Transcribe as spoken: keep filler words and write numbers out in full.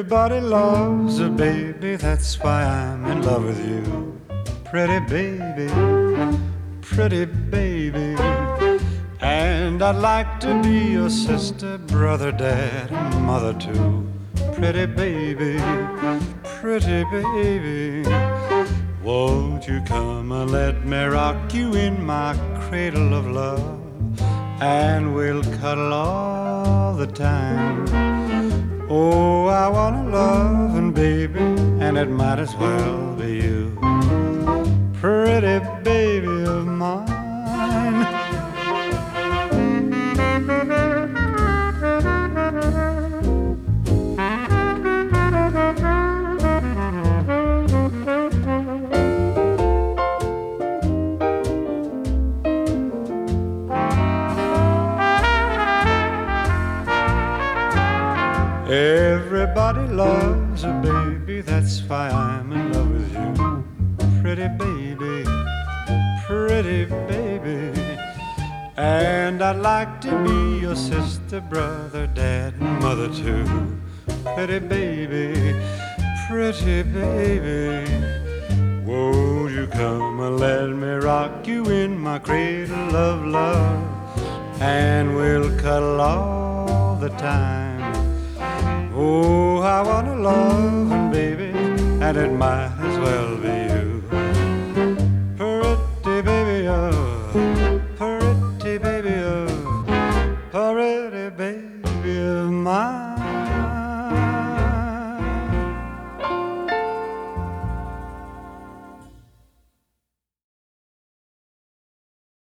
Everybody loves a baby, that's why I'm in love with you. Pretty baby, pretty baby. And I'd like to be your sister, brother, dad, and mother too. Pretty baby, pretty baby. Won't you come and let me rock you in my cradle of love? And we'll cuddle all the time. Oh, I wanna love and baby, and it might as well be you. Pretty baby of mine. Everybody loves a baby, that's why I'm in love with you. Pretty baby, pretty baby. And I'd like to be your sister, brother, dad, and mother too. Pretty baby, pretty baby. Won't you come and let me rock you in my cradle of love? And we'll cuddle all the time. Oh, I wanna love and baby, and it might as well be